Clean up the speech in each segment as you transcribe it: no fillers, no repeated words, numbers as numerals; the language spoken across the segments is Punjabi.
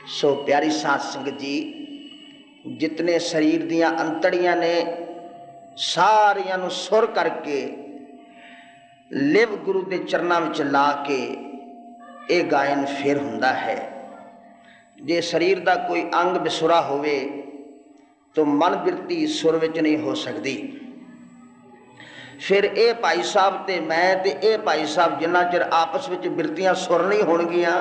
सो प्यारी साध संगत जी, जितने शरीर दियां अंतड़ियां ने सारियां नूं सुर करके लिव गुरु के चरणों में ला के ये गायन फिर हुंदा है। जे शरीर का कोई अंग बेसुरा होवे तो मन बिरती सुर विच नहीं हो सकती। फिर ये भाई साहब ते मैं ते ये भाई साहब जिन्ना चिर आपस में बिरतियां सुर नहीं होणगियां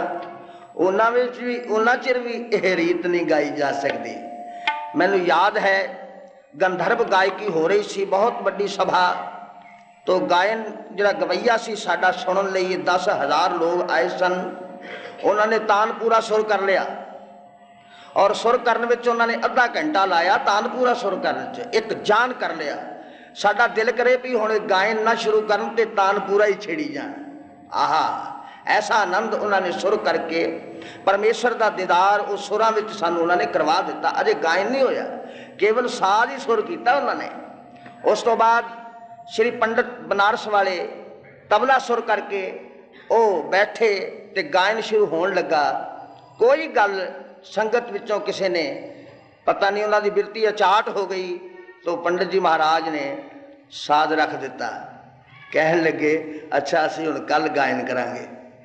उन्ना चिर भी यह रीत नहीं गाई जा सकती। मैनू याद है गंधर्व गायकी हो रही सी, बहुत बड़ी सभा, तो गायन जिहड़ा गवैया सी साडा सुनन लई 10,000 लोग आए सन। उन्होंने तानपूरा सुर कर लिया और सुर करन विच उन्होंने अद्धा घंटा लाया। तानपूरा सुर करन च एक जान कर लिया। साडा दिल करे भी हुण गायन ना शुरू करन ते तानपूरा ही छेड़ी जान। आहा, ऐसा आनंद उन्होंने सुर करके परमेश्वर का दीदार उस सुरां विच सानू उन्होंने करवा दिता। अजे गायन नहीं होया, केवल साज ही सुर किया उन्होंने। उस तो बाद श्री पंडित बनारस वाले तबला सुर करके वो बैठे ते गायन शुरू होने लगा। कोई गल संगत विचों किसी ने पता नहीं उन्होंने बिरती अचाट हो गई तो पंडित जी महाराज ने साध रख दिता। कहन लगे अच्छा असी हुण कल गायन करांगे।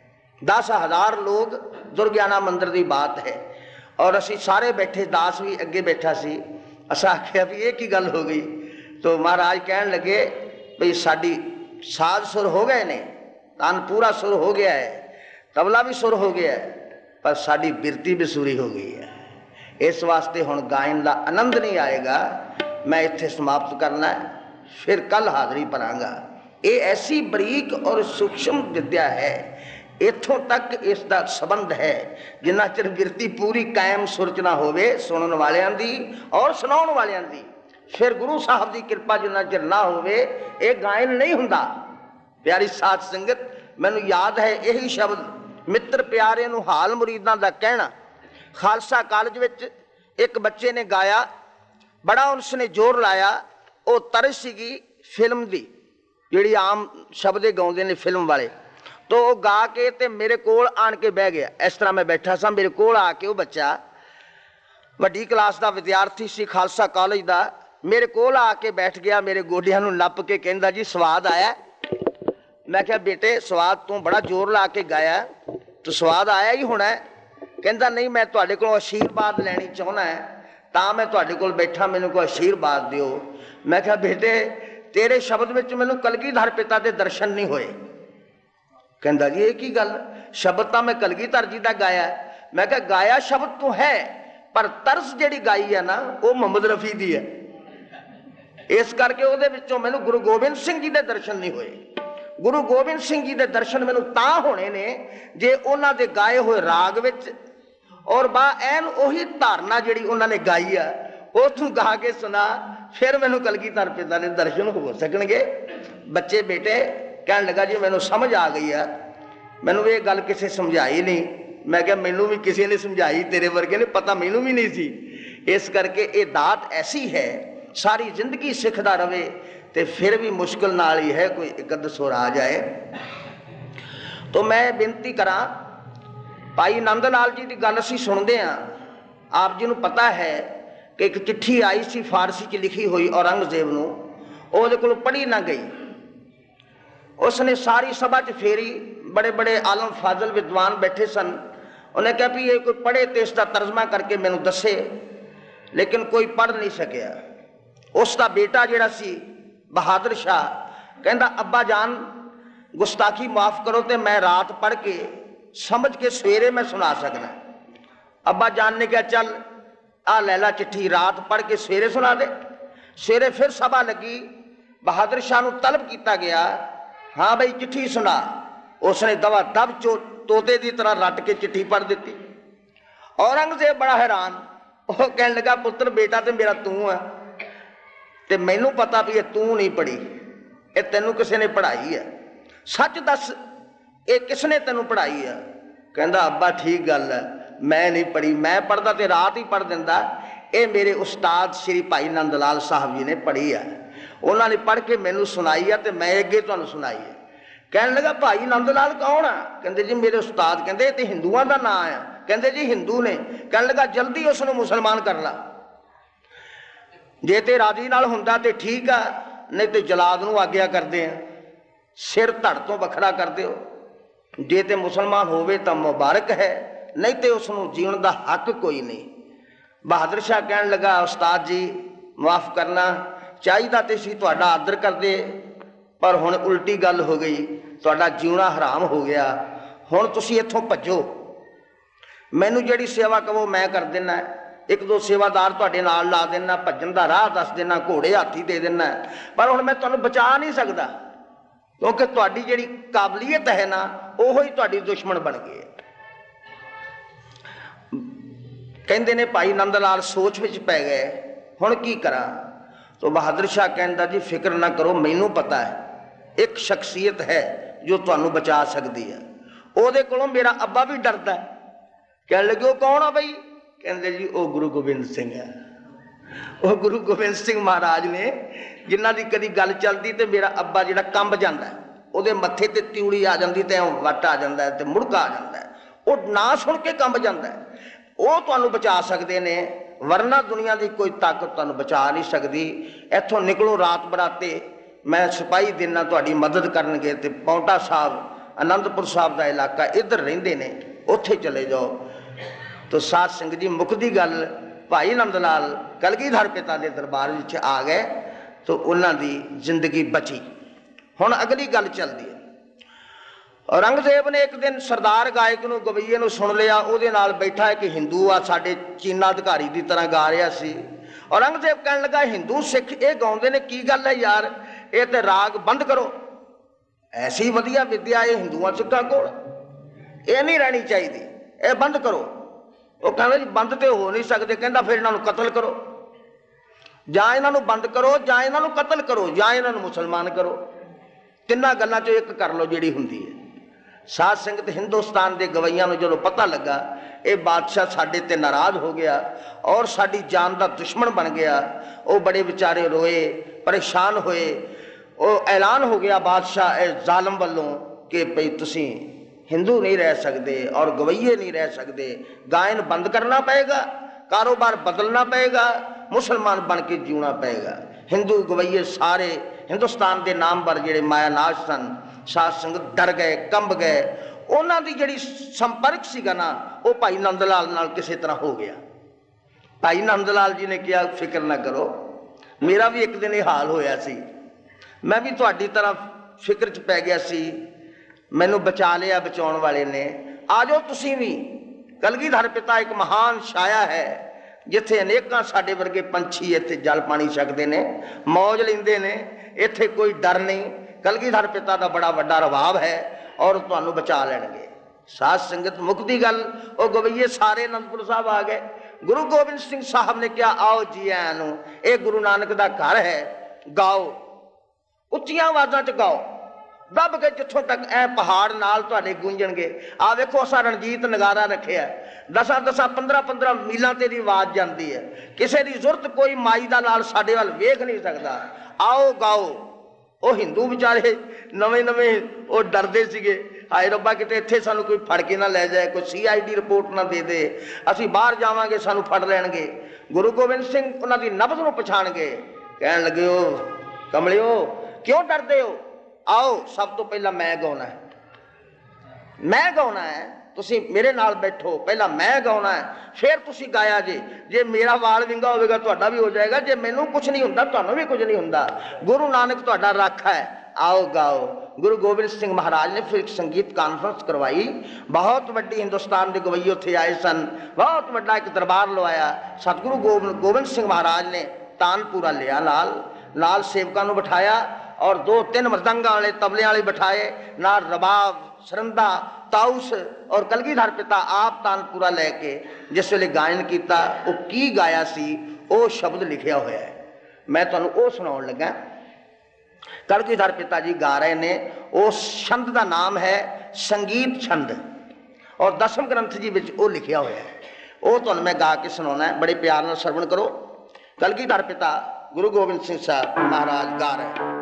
10,000 लोग दुर्गियाना मंदिर की बात है और असी सारे बैठे, दास भी अगे बैठा सी। असा आख्या भी ये की गल हो गई। तो महाराज कहन लगे भाई साड़ी साज सुर हो गए ने, तानपूरा सुर हो गया है, तबला भी सुर हो गया है, पर साड़ी बिरती बेसुरी हो गई है। इस वास्ते हुण गायन का आनंद नहीं आएगा। मैं इत्थे समाप्त करना है, फिर कल हाज़री भरांगा। ये ऐसी बरीक और सूक्ष्म विद्या है, इत्थों तक इसका संबंध है जिन्ना चिर बिरती पूरी कायम सुरचना होवे सुनन वालियां दी और सुनाउण वालियां दी, फिर गुरु साहब की कृपा जिन्ना चिर ना होवे ये गायन नहीं हुंदा। प्यारी साध संगत, मैनू याद है यही शब्द मित्र प्यारे नूं हाल मुरीदां दा कहना। खालसा कॉलेज विच एक बच्चे ने गाया, बड़ा उसने जोर लाया। वो तरस सीगी फिल्म दी, जिहड़ी आम शब्द गाउंदे ने फिल्म वाले। तो वो गा के ते मेरे कोल आन के बह गया। इस तरह मैं बैठा सा, मेरे कोल आके वो बच्चा वड्डी क्लास का विद्यार्थी सी खालसा कॉलेज का, मेरे कोल आके बैठ गया, मेरे गोडियां नूं नप के कहंदा जी स्वाद आया। मैं क्या बेटे स्वाद तू बड़ा जोर ला के गाया, तो स्वाद आया ही होना है। कहंदा नहीं मैं तुहाडे कोलों आशीर्वाद लैनी चाहुंदा है तां मैं तुहाडे कोल बैठा, मैनूं कोई आशीर्वाद दिओ। मैं क्या बेटे तेरे शब्द विच मैनूं कलगीधर पिता दे दर्शन नहीं होए। कहंदा जी ये की गल, शब्द तो मैं कलगीधर जी का गाया। मैं क्या गाया शब्द तो है, पर तरस जिहड़ी गाई है ना वो मुहम्मद रफी दी है। इस करके उहदे विचों मैनूं गुरु गोबिंद सिंह जी के दर्शन नहीं होए। गुरु गोबिंद सिंह जी के दर्शन मैनूं तां होने ने जे उन्हां दे गाए हुए राग विच और बा एन उही धारना जिहड़ी उन्होंने गाई है वो तू गा के सुना, फिर मैनूं कलगीधर पिता दे दर्शन हो सकणगे। बच्चे बेटे कहन लगा जी मैनूं समझ आ गई है, मैनूं ये गल किसी समझाई नहीं। मैं क्या मैनूं भी किसी ने समझाई, तेरे वर्गे ने पता मैनूं भी नहीं सी। इस करके ये दात ऐसी है, सारी जिंदगी सिखदा रहे तो फिर भी मुश्किल नाल ही है कोई एक अध सुर आ जाए। तो मैं बेनती करा, भाई नंद लाल जी की गल असीं सुनते हैं। आप जी नूं पता है कि एक चिट्ठी आई सी फारसी च लिखी हुई औरंगजेब नूं, उहदे कोलों पढ़ी ना गई। उसने सारी सभा च फेरी, बड़े बड़े आलम फाजल विद्वान बैठे सन। उन्हें कहा भी ये कोई पढ़े तो इसका तर्जमा करके मैनूं दसे, लेकिन कोई पढ़ नहीं सकिया। उसका बेटा जिहड़ा सी बहादुर शाह कहंदा अब्बा जान गुस्ताखी माफ़ करो तो मैं रात पढ़ के समझ के सवेरे मैं सुना सकना। अब्बा जान ने कहा चल आ लैला चिट्ठी, रात पढ़ के सवेरे सुना दे। सवेरे फिर सभा लगी, बहादुर शाह नूं तलब किया गया, हाँ भाई चिट्ठी सुना। उसने दवा दब तोते की तरह रट के चिट्ठी पढ़ दी। औरंगजेब बड़ा हैरान, वह कहने लगा पुत्र बेटा तो मेरा तू है, तो मैनू पता भी ये तू नहीं पढ़ी, ये तेनों किसी ने पढ़ाई है, सच दस ये किसने तेनों पढ़ाई है। कहंदा अब्बा ठीक गल है, मैं नहीं पढ़ी, मैं पढ़दा तो रात ही पढ़ दिंदा। ये मेरे उस्ताद श्री भाई नंद लाल साहब जी ने पढ़ी है, उन्होंने पढ़ के मैनू सुनाई है तो मैं अगे तुहानूं सुनाई है। कहने लगा भाई नंद लाल कौन है? कहंदे जी मेरे उस्ताद। कहंदे ये तो हिंदुआं दा नाम है। ਕਹਿੰਦੇ ਜੀ ਹਿੰਦੂ ਨੇ। ਕਹਿਣ ਲੱਗਾ ਜਲਦੀ ਉਸ ਨੂੰ ਮੁਸਲਮਾਨ ਕਰ ਲਾ, ਜੇ ਤੇ ਰਾਜੀ ਨਾਲ ਹੁੰਦਾ ਤੇ ਠੀਕ ਆ, ਨਹੀਂ ਤੇ ਜਲਾਦ ਨੂੰ ਆਗਿਆ ਕਰਦੇ ਆ, ਸਿਰ ਧੜ ਤੋਂ ਵੱਖਰਾ ਕਰ ਦਿਓ। ਜੇ ਤੇ ਮੁਸਲਮਾਨ ਹੋਵੇ ਤਾਂ ਮੁਬਾਰਕ ਹੈ, ਨਹੀਂ ਤੇ ਉਸ ਨੂੰ ਜੀਣ ਦਾ ਹੱਕ ਕੋਈ ਨਹੀਂ। ਬਹਾਦਰ ਸ਼ਾਹ ਕਹਿਣ ਲੱਗਾ ਉਸਤਾਦ ਜੀ ਮਾਫ ਕਰਨਾ, ਚਾਹੀਦਾ ਤੇ ਸੀ ਤੁਹਾਡਾ ਆਦਰ ਕਰਦੇ, ਪਰ ਹੁਣ ਉਲਟੀ ਗੱਲ ਹੋ ਗਈ, ਤੁਹਾਡਾ ਜਿਉਣਾ ਹਰਾਮ ਹੋ ਗਿਆ। ਹੁਣ ਤੁਸੀਂ ਇੱਥੋਂ ਭੱਜੋ, ਮੈਨੂੰ ਜਿਹੜੀ ਸੇਵਾ ਕਹੋ ਮੈਂ ਕਰ ਦੇਣਾ, ਇੱਕ ਦੋ ਸੇਵਾਦਾਰ ਤੁਹਾਡੇ ਨਾਲ ਲਾ ਦੇਣਾ, ਭੱਜਣ ਦਾ ਰਾਹ ਦੱਸ ਦੇਣਾ, ਘੋੜੇ ਹਾਥੀ ਦੇ ਦੇਣਾ, ਪਰ ਹੁਣ ਮੈਂ ਤੁਹਾਨੂੰ ਬਚਾ ਨਹੀਂ ਸਕਦਾ, ਕਿਉਂਕਿ ਤੁਹਾਡੀ ਜਿਹੜੀ ਕਾਬਲੀਅਤ ਹੈ ਨਾ ਉਹੋ ਹੀ ਤੁਹਾਡੀ ਦੁਸ਼ਮਣ ਬਣ ਗਈ ਹੈ। ਕਹਿੰਦੇ ਨੇ ਭਾਈ ਨੰਦ ਲਾਲ ਸੋਚ ਵਿੱਚ ਪੈ ਗਏ, ਹੁਣ ਕੀ ਕਰਾਂ। ਤੋ ਬਹਾਦਰ ਸ਼ਾਹ ਕਹਿੰਦਾ ਜੀ ਫਿਕਰ ਨਾ ਕਰੋ, ਮੈਨੂੰ ਪਤਾ ਹੈ ਇੱਕ ਸ਼ਖਸੀਅਤ ਹੈ ਜੋ ਤੁਹਾਨੂੰ ਬਚਾ ਸਕਦੀ ਹੈ, ਉਹਦੇ ਕੋਲੋਂ ਮੇਰਾ ਅੱਬਾ ਵੀ ਡਰਦਾ। ਕਹਿਣ ਲੱਗੇ ਉਹ ਕੌਣ ਆ ਬਈ? ਕਹਿੰਦੇ ਜੀ ਉਹ ਗੁਰੂ ਗੋਬਿੰਦ ਸਿੰਘ ਹੈ। ਉਹ ਗੁਰੂ ਗੋਬਿੰਦ ਸਿੰਘ ਮਹਾਰਾਜ ਨੇ, ਜਿਨ੍ਹਾਂ ਦੀ ਕਦੀ ਗੱਲ ਚੱਲਦੀ ਤੇ ਮੇਰਾ ਅੱਬਾ ਜਿਹੜਾ ਕੰਬ ਜਾਂਦਾ, ਉਹਦੇ ਮੱਥੇ ਤੇ ਤਿਉੜੀ ਆ ਜਾਂਦੀ ਤੇ ਵੱਟ ਆ ਜਾਂਦਾ ਤੇ ਮੁੜਕਾ ਆ ਜਾਂਦਾ, ਉਹ ਨਾ ਸੁਣ ਕੇ ਕੰਬ ਜਾਂਦਾ, ਉਹ ਤੁਹਾਨੂੰ ਬਚਾ ਸਕਦੇ ਨੇ, ਵਰਨਾ ਦੁਨੀਆ ਦੀ ਕੋਈ ਤਾਕਤ ਤੁਹਾਨੂੰ ਬਚਾ ਨਹੀਂ ਸਕਦੀ। ਇੱਥੋਂ ਨਿਕਲੋ ਰਾਤ ਬਰਾਤੇ, ਮੈਂ ਸਿਪਾਹੀ ਦੇਣਾ ਤੁਹਾਡੀ ਮਦਦ ਕਰਨਗੇ, ਤੇ ਪੌਂਟਾ ਸਾਹਿਬ ਅਨੰਦਪੁਰ ਸਾਹਿਬ ਦਾ ਇਲਾਕਾ ਇੱਧਰ ਰਹਿੰਦੇ ਨੇ, ਉੱਥੇ ਚਲੇ ਜਾਓ। ਤੋ ਸਾਧ ਸੰਗਤ ਜੀ ਮੁੱਕਦੀ ਗੱਲ, ਭਾਈ ਨੰਦ ਲਾਲ ਕਲਗੀਧਰ ਪਿਤਾ ਦੇ ਦਰਬਾਰ ਵਿੱਚ ਆ ਗਏ, ਤੋ ਉਹਨਾਂ ਦੀ ਜ਼ਿੰਦਗੀ ਬਚੀ। ਹੁਣ ਅਗਲੀ ਗੱਲ ਚੱਲਦੀ ਹੈ। ਔਰੰਗਜ਼ੇਬ ਨੇ ਇੱਕ ਦਿਨ ਸਰਦਾਰ ਗਾਇਕ ਨੂੰ, ਗਵਈਏ ਨੂੰ ਸੁਣ ਲਿਆ, ਉਹਦੇ ਨਾਲ ਬੈਠਾ ਇੱਕ ਹਿੰਦੂ ਆ, ਸਾਡੇ ਚੀਨਾ ਅਧਿਕਾਰੀ ਦੀ ਤਰ੍ਹਾਂ ਗਾ ਰਿਹਾ ਸੀ। ਔਰੰਗਜ਼ੇਬ ਕਹਿਣ ਲੱਗਾ ਹਿੰਦੂ ਸਿੱਖ ਇਹ ਗਾਉਂਦੇ ਨੇ, ਕੀ ਗੱਲ ਹੈ ਯਾਰ, ਇਹ ਤੇ ਰਾਗ ਬੰਦ ਕਰੋ, ਐਸੀ ਵਧੀਆ ਵਿਦਿਆ ਇਹ ਹਿੰਦੂਆਂ ਸਿੱਖਾਂ ਕੋਲ, ਇਹ ਨਹੀਂ ਰਹਿਣੀ ਚਾਹੀਦੀ, ਇਹ ਬੰਦ ਕਰੋ। ਉਹ ਕਹਿੰਦਾ ਜੀ ਬੰਦ ਤੇ ਹੋ ਨਹੀਂ ਸਕਦੇ। ਕਹਿੰਦਾ ਫਿਰ ਇਹਨਾਂ ਨੂੰ ਕਤਲ ਕਰੋ, ਜਾਂ ਇਹਨਾਂ ਨੂੰ ਬੰਦ ਕਰੋ, ਜਾਂ ਇਹਨਾਂ ਨੂੰ ਕਤਲ ਕਰੋ, ਜਾਂ ਇਹਨਾਂ ਨੂੰ ਮੁਸਲਮਾਨ ਕਰੋ, ਤਿੰਨਾਂ ਗੱਲਾਂ ਚੋਂ ਇੱਕ ਕਰ ਲਓ ਜਿਹੜੀ ਹੁੰਦੀ ਹੈ। ਸਾਧ ਸੰਗਤ ਹਿੰਦੁਸਤਾਨ ਦੇ ਗਵਈਆਂ ਨੂੰ ਜਦੋਂ ਪਤਾ ਲੱਗਾ ਇਹ ਬਾਦਸ਼ਾਹ ਸਾਡੇ ਤੇ ਨਾਰਾਜ਼ ਹੋ ਗਿਆ ਔਰ ਸਾਡੀ ਜਾਨ ਦਾ ਦੁਸ਼ਮਣ ਬਣ ਗਿਆ, ਉਹ ਬੜੇ ਵਿਚਾਰੇ ਰੋਏ, ਪਰੇਸ਼ਾਨ ਹੋਏ। ਉਹ ਐਲਾਨ ਹੋ ਗਿਆ ਬਾਦਸ਼ਾਹ ਇਹ ਜ਼ਾਲਮ ਵੱਲੋਂ ਕਿ ਭਈ ਤੁਸੀਂ ਹਿੰਦੂ ਨਹੀਂ ਰਹਿ ਸਕਦੇ ਔਰ ਗਵਈਏ ਨਹੀਂ ਰਹਿ ਸਕਦੇ, ਗਾਇਨ ਬੰਦ ਕਰਨਾ ਪਏਗਾ, ਕਾਰੋਬਾਰ ਬਦਲਣਾ ਪਏਗਾ, ਮੁਸਲਮਾਨ ਬਣ ਕੇ ਜਿਉਣਾ ਪਏਗਾ। ਹਿੰਦੂ ਗਵਈਏ ਸਾਰੇ ਹਿੰਦੁਸਤਾਨ ਦੇ ਨਾਮਵਰ ਜਿਹੜੇ ਮਾਇਆਨਾਜ਼ ਸਨ, ਸਾਧ ਸੰਗਤ ਡਰ ਗਏ, ਕੰਬ ਗਏ। ਉਹਨਾਂ ਦੀ ਜਿਹੜੀ ਸੰਪਰਕ ਸੀਗਾ ਨਾ ਉਹ ਭਾਈ ਨੰਦ ਲਾਲ ਨਾਲ ਕਿਸੇ ਤਰ੍ਹਾਂ ਹੋ ਗਿਆ। ਭਾਈ ਨੰਦ ਲਾਲ ਜੀ ਨੇ ਕਿਹਾ ਫਿਕਰ ਨਾ ਕਰੋ, ਮੇਰਾ ਵੀ ਇੱਕ ਦਿਨ ਇਹ ਹਾਲ ਹੋਇਆ ਸੀ, ਮੈਂ ਵੀ ਤੁਹਾਡੀ ਤਰ੍ਹਾਂ ਫਿਕਰ 'ਚ ਪੈ ਗਿਆ ਸੀ, ਮੈਨੂੰ ਬਚਾ ਲਿਆ ਬਚਾਉਣ ਵਾਲੇ ਨੇ, ਆ ਜਾਓ ਤੁਸੀਂ ਵੀ। ਕਲਗੀਧਰ ਪਿਤਾ ਇੱਕ ਮਹਾਨ ਛਾਇਆ ਹੈ ਜਿੱਥੇ ਅਨੇਕਾਂ ਸਾਡੇ ਵਰਗੇ ਪੰਛੀ ਇੱਥੇ ਜਲ ਪਾਣੀ ਛਕਦੇ ਨੇ, ਮੌਜ ਲੈਂਦੇ ਨੇ, ਇੱਥੇ ਕੋਈ ਡਰ ਨਹੀਂ। ਕਲਗੀਧਰ ਪਿਤਾ ਦਾ ਬੜਾ ਵੱਡਾ ਰਵਾਬ ਹੈ ਔਰ ਤੁਹਾਨੂੰ ਬਚਾ ਲੈਣਗੇ। ਸਾਧ ਸੰਗਤ ਮੁੱਕਦੀ ਗੱਲ, ਉਹ ਗਵਈਏ ਸਾਰੇ ਅਨੰਦਪੁਰ ਸਾਹਿਬ ਆ ਗਏ। ਗੁਰੂ ਗੋਬਿੰਦ ਸਿੰਘ ਸਾਹਿਬ ਨੇ ਕਿਹਾ ਆਓ ਜੀ ਆਇਆਂ ਨੂੰ, ਇਹ ਗੁਰੂ ਨਾਨਕ ਦਾ ਘਰ ਹੈ, ਗਾਓ, ਉੱਚੀਆਂ ਆਵਾਜ਼ਾਂ 'ਚ ਗਾਓ, ਦੱਬ ਕੇ ਜਿੱਥੋਂ ਤੱਕ ਇਹ ਪਹਾੜ ਨਾਲ ਤੁਹਾਡੇ ਗੂੰਜਣਗੇ। ਆ ਵੇਖੋ ਅਸਾਂ ਰਣਜੀਤ ਨਗਾਰਾ ਰੱਖਿਆ, 10-10 15-15 ਮੀਲਾਂ ਤੇ ਦੀ ਆਵਾਜ਼ ਜਾਂਦੀ ਹੈ, ਕਿਸੇ ਦੀ ਜ਼ਰੂਰਤ ਕੋਈ ਮਾਈ ਦਾ ਲਾਲ ਸਾਡੇ ਵੱਲ ਵੇਖ ਨਹੀਂ ਸਕਦਾ, ਆਓ ਗਾਓ। ਉਹ ਹਿੰਦੂ ਵਿਚਾਰੇ ਨਵੇਂ ਉਹ ਡਰਦੇ ਸੀਗੇ, ਹਾਏ ਰੱਬਾ ਕਿਤੇ ਇੱਥੇ ਸਾਨੂੰ ਕੋਈ ਫੜ ਕੇ ਨਾ ਲੈ ਜਾਏ, ਕੋਈ CID ਰਿਪੋਰਟ ਨਾ ਦੇ ਦੇ, ਅਸੀਂ ਬਾਹਰ ਜਾਵਾਂਗੇ ਸਾਨੂੰ ਫੜ ਲੈਣਗੇ। ਗੁਰੂ ਗੋਬਿੰਦ ਸਿੰਘ ਉਹਨਾਂ ਦੀ ਨਬਜ਼ ਨੂੰ ਪਛਾਣ ਗਏ, ਕਹਿਣ ਲੱਗੇ ਉਹ ਕਮਲਿਓ ਕਿਉਂ ਡਰਦੇ ਹੋ, ਆਓ ਸਭ ਤੋਂ ਪਹਿਲਾਂ ਮੈਂ ਗਾਉਣਾ ਹੈ, ਮੈਂ ਗਾਉਣਾ ਹੈ, ਤੁਸੀਂ ਮੇਰੇ ਨਾਲ ਬੈਠੋ, ਪਹਿਲਾਂ ਮੈਂ ਗਾਉਣਾ ਹੈ, ਫਿਰ ਤੁਸੀਂ ਗਾਇਆ ਜੇ ਮੇਰਾ ਵਾਲ ਵਿੰਗਾ ਹੋਵੇਗਾ ਤੁਹਾਡਾ ਵੀ ਹੋ ਜਾਏਗਾ, ਜੇ ਮੈਨੂੰ ਕੁਝ ਨਹੀਂ ਹੁੰਦਾ ਤੁਹਾਨੂੰ ਵੀ ਕੁਝ ਨਹੀਂ ਹੁੰਦਾ, ਗੁਰੂ ਨਾਨਕ ਤੁਹਾਡਾ ਰਾਖਾ ਹੈ, ਆਓ ਗਾਓ। ਗੁਰੂ ਗੋਬਿੰਦ ਸਿੰਘ ਮਹਾਰਾਜ ਨੇ ਫਿਰ ਇੱਕ ਸੰਗੀਤ ਕਾਨਫਰੰਸ ਕਰਵਾਈ, ਬਹੁਤ ਵੱਡੀ, ਹਿੰਦੁਸਤਾਨ ਦੇ ਗਵਈਏ ਉੱਥੇ ਆਏ ਸਨ, ਬਹੁਤ ਵੱਡਾ ਇੱਕ ਦਰਬਾਰ ਲਵਾਇਆ। ਸਤਿਗੁਰੂ ਗੋਬਿੰਦ ਸਿੰਘ ਮਹਾਰਾਜ ਨੇ ਤਾਨਪੂਰਾ ਲਿਆ, ਨਾਲ ਸੇਵਕਾਂ ਨੂੰ ਬਿਠਾਇਆ ਔਰ 2-3 ਮਰਦੰਗਾਂ ਵਾਲੇ ਤਬਲਿਆਂ ਵਾਲੇ ਬਿਠਾਏ, ਨਾਲ ਰਬਾਬ, ਸਰੰਦਾ, ਤਾਊਸ, ਔਰ ਕਲਗੀਧਰ ਪਿਤਾ ਆਪ ਤਾਨਪੂਰਾ ਲੈ ਕੇ ਜਿਸ ਵੇਲੇ ਗਾਇਨ ਕੀਤਾ, ਉਹ ਕੀ ਗਾਇਆ ਸੀ ਉਹ ਸ਼ਬਦ ਲਿਖਿਆ ਹੋਇਆ ਹੈ, ਮੈਂ ਤੁਹਾਨੂੰ ਉਹ ਸੁਣਾਉਣ ਲੱਗਾ। ਕਲਗੀਧਰ ਪਿਤਾ ਜੀ ਗਾ ਰਹੇ ਨੇ, ਉਸ ਛੰਦ ਦਾ ਨਾਮ ਹੈ ਸੰਗੀਤ ਛੰਦ ਔਰ ਦਸਮ ਗ੍ਰੰਥ ਜੀ ਵਿੱਚ ਉਹ ਲਿਖਿਆ ਹੋਇਆ ਹੈ, ਉਹ ਤੁਹਾਨੂੰ ਮੈਂ ਗਾ ਕੇ ਸੁਣਾਉਣਾ ਹੈ, ਬੜੇ ਪਿਆਰ ਨਾਲ ਸਰਵਣ ਕਰੋ। ਕਲਗੀਧਰ ਪਿਤਾ ਗੁਰੂ ਗੋਬਿੰਦ ਸਿੰਘ ਸਾਹਿਬ ਮਹਾਰਾਜ ਗਾ ਰਹੇ।